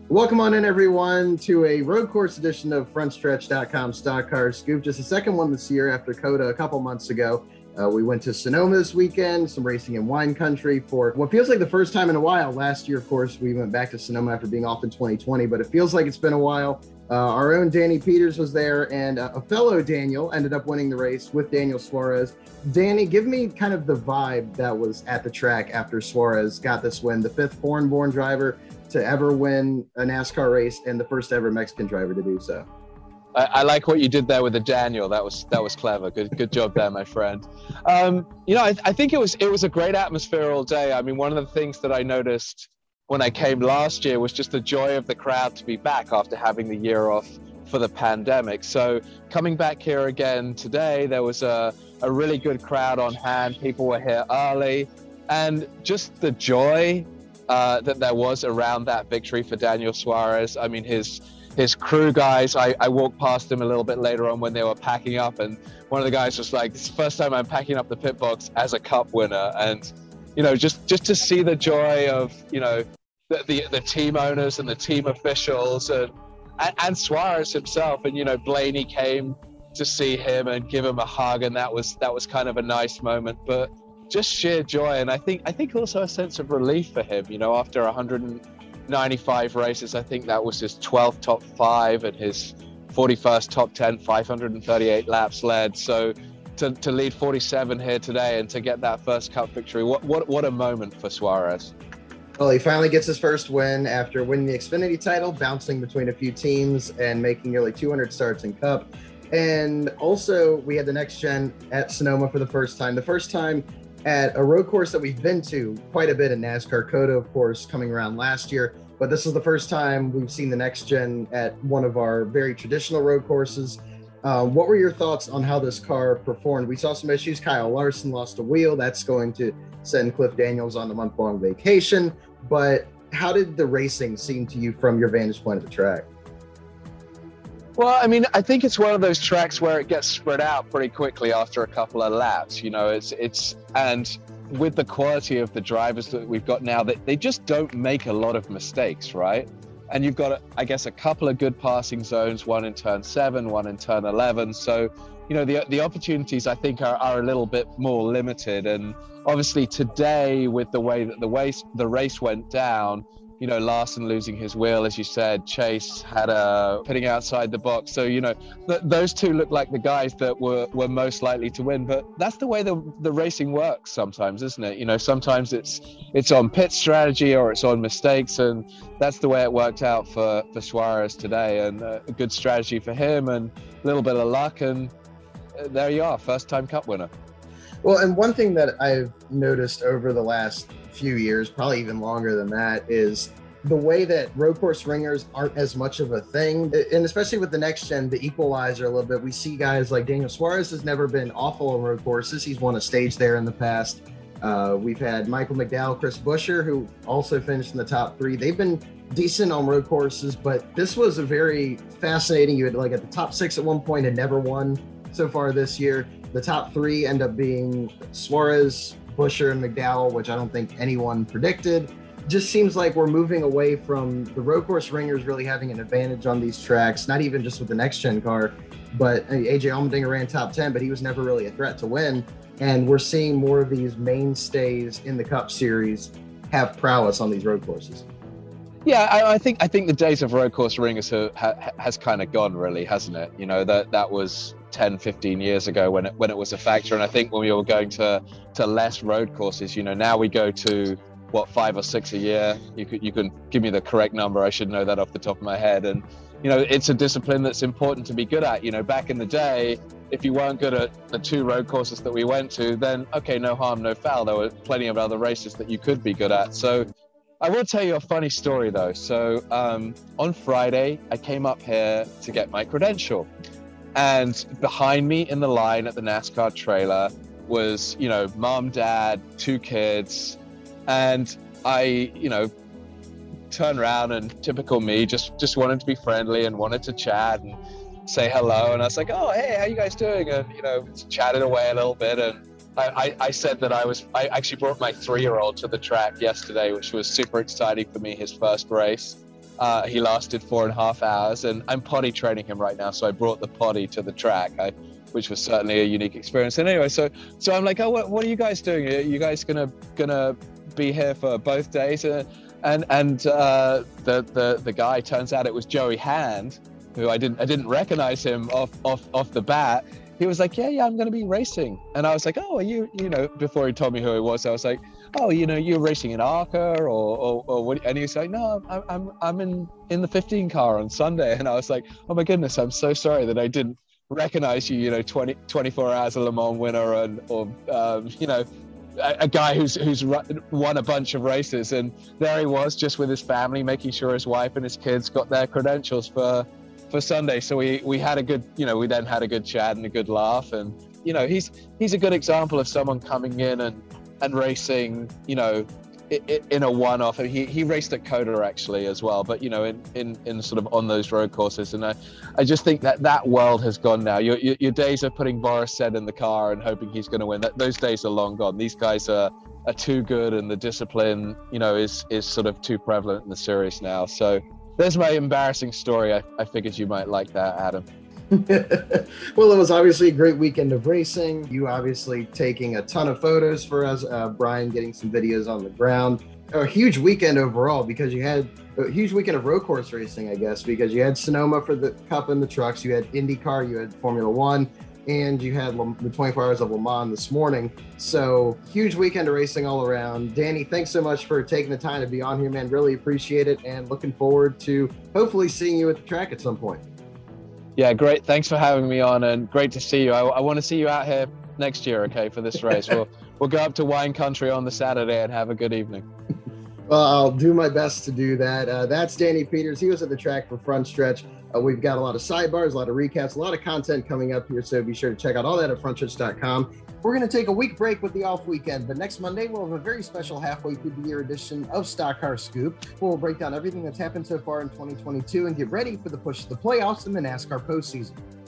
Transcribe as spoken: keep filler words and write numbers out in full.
Welcome on in, everyone, to a road course edition of front stretch dot com Stock Car Scoop. Just the second one this year after COTA a couple months ago. Uh, we went to Sonoma this weekend, some racing in wine country for what feels like the first time in a while. Last year, of course, we went back to Sonoma after being off in twenty twenty, but it feels like it's been a while. Uh, our own Danny Peters was there, and uh, a fellow Daniel ended up winning the race with Daniel Suarez. Danny, give me kind of the vibe that was at the track after Suarez got this win, the fifth foreign-born driver to ever win a NASCAR race and the first ever Mexican driver to do so. I, I like what you did there with the Daniel. That was that was clever. Good good job there, my friend. Um, you know, I, I think it was it was a great atmosphere all day. I mean, one of the things that I noticed when I came last year was just the joy of the crowd to be back after having the year off for the pandemic. So coming back here again today, there was a, a really good crowd on hand. People were here early, and just the joy Uh, that there was around that victory for Daniel Suarez. I mean, his his crew guys, I, I walked past them a little bit later on when they were packing up, and one of the guys was like, "It's the first time I'm packing up the pit box as a Cup winner." And, you know, just, just to see the joy of, you know, the, the, the team owners and the team officials and, and, and Suarez himself. And, you know, Blaney came to see him and give him a hug, and that was that was kind of a nice moment. But just sheer joy, and I think I think also a sense of relief for him. You know, after one hundred ninety-five races, I think that was his twelfth top five and his forty-first top ten, five hundred thirty-eight laps led. So to, to lead forty-seven here today and to get that first Cup victory, what what what a moment for Suarez. Well, he finally gets his first win after winning the Xfinity title, bouncing between a few teams and making nearly two hundred starts in Cup. And also, we had the next gen at Sonoma for the first time. The first time at a road course that we've been to quite a bit in NASCAR. COTA, of course, coming around last year, but this is the first time we've seen the next gen at one of our very traditional road courses. Uh, what were your thoughts on how this car performed? We saw some issues. Kyle Larson lost a wheel. That's going to send Cliff Daniels on a month-long vacation. But how did the racing seem to you from your vantage point of the track? Well, I mean, I think it's one of those tracks where it gets spread out pretty quickly after a couple of laps. You know, it's it's and with the quality of the drivers that we've got now, that they just don't make a lot of mistakes, right? And you've got, I guess, a couple of good passing zones, one in turn seven, one in turn eleven. So, you know, the the opportunities I think are, are a little bit more limited. And obviously today, with the way that the race the race went down, you know, Larson losing his wheel, as you said, Chase had a pitting outside the box. So, you know, th- those two look like the guys that were, were most likely to win. But that's the way the, the racing works sometimes, isn't it? You know, sometimes it's it's on pit strategy or it's on mistakes. And that's the way it worked out for, for Suarez today. And uh, a good strategy for him and a little bit of luck. And uh, there you are, first time Cup winner. Well, and one thing that I've noticed over the last few years, probably even longer than that, is the way that road course ringers aren't as much of a thing. And especially with the next gen, the equalizer a little bit, we see guys like Daniel Suarez has never been awful on road courses. He's won a stage there in the past. Uh, we've had Michael McDowell, Chris Buescher, who also finished in the top three. They've been decent on road courses, but this was a very fascinating. You had like at the top six at one point and never won so far this year. The top three end up being Suarez, Buescher, and McDowell, which I don't think anyone predicted. Just seems like we're moving away from the road course ringers really having an advantage on these tracks, not even just with the next gen car, but A J Allmendinger ran top ten, but he was never really a threat to win. And we're seeing more of these mainstays in the Cup Series have prowess on these road courses. Yeah, I, I think I think the days of road course ringers have, ha, has kind of gone, really, hasn't it? You know, that that was ten, fifteen years ago when it when it was a factor. And I think when we were going to to less road courses, you know, now we go to what, five or six a year. You could you can give me the correct number. I should know that off the top of my head. And you know, it's a discipline that's important to be good at. You know, back in the day, if you weren't good at the two road courses that we went to, then okay, no harm, no foul. There were plenty of other races that you could be good at. So I will tell you a funny story though. So um, on Friday, I came up here to get my credential. And behind me in the line at the NASCAR trailer was, you know, mom, dad, two kids. And I, you know, turned around and typical me, just, just wanted to be friendly and wanted to chat and say hello. And I was like, oh, hey, how you guys doing? And, you know, chatted away a little bit. And I, I, I said that I was, I actually brought my three-year-old to the track yesterday, which was super exciting for me, his first race. Uh, he lasted four and a half hours, and I'm potty training him right now. So I brought the potty to the track, I, which was certainly a unique experience. And anyway, so so I'm like, oh, what, what are you guys doing? Are you guys gonna gonna be here for both days? Uh, and and uh, the the the guy, turns out it was Joey Hand, who I didn't I didn't recognize him off off off the bat. He was like, yeah, yeah, I'm going to be racing. And I was like, oh, are you, you know, before he told me who he was, I was like, oh, you know, you're racing in ARCA or, or, or what? And he was like, no, I'm, I'm, I'm in, in the fifteen car on Sunday. And I was like, oh my goodness, I'm so sorry that I didn't recognize you, you know, twenty, twenty-four hours of Le Mans winner and, or, um, you know, a, a guy who's, who's won a bunch of races. And there he was just with his family, making sure his wife and his kids got their credentials for, for Sunday. So we we had a good, you know, we then had a good chat and a good laugh. And, you know, he's he's a good example of someone coming in and and racing, you know, in, in a one-off. He he raced at Coda actually as well, but, you know, in in, in sort of on those road courses. And I, I just think that that world has gone now. Your, your your days of putting Boris Said in the car and hoping he's going to win, that those days are long gone. These guys are are too good, and the discipline, you know, is is sort of too prevalent in the series now. So there's my embarrassing story. I, I figured you might like that, Adam. Well, it was obviously a great weekend of racing. You obviously taking a ton of photos for us, uh, Brian getting some videos on the ground. A huge weekend overall, because you had a huge weekend of road course racing, I guess, because you had Sonoma for the Cup and the trucks, you had IndyCar, you had Formula One, and you had the twenty-four hours of Le Mans this morning. So huge weekend of racing all around. Danny, thanks so much for taking the time to be on here, man. Really appreciate it, and looking forward to hopefully seeing you at the track at some point. Yeah, great. Thanks for having me on, and great to see you. I, I want to see you out here next year, okay, for this race. We'll we'll go up to Wine Country on the Saturday and have a good evening. Well, I'll do my best to do that. Uh, that's Danny Peters. He was at the track for Front Stretch. Uh, we've got a lot of sidebars, a lot of recaps, a lot of content coming up here, so be sure to check out all that at front stretch dot com. We're going to take a week break with the off weekend, but next Monday we'll have a very special halfway through the year edition of Stock Car Scoop. We'll break down everything that's happened so far in twenty twenty-two and get ready for the push to the playoffs in the NASCAR postseason.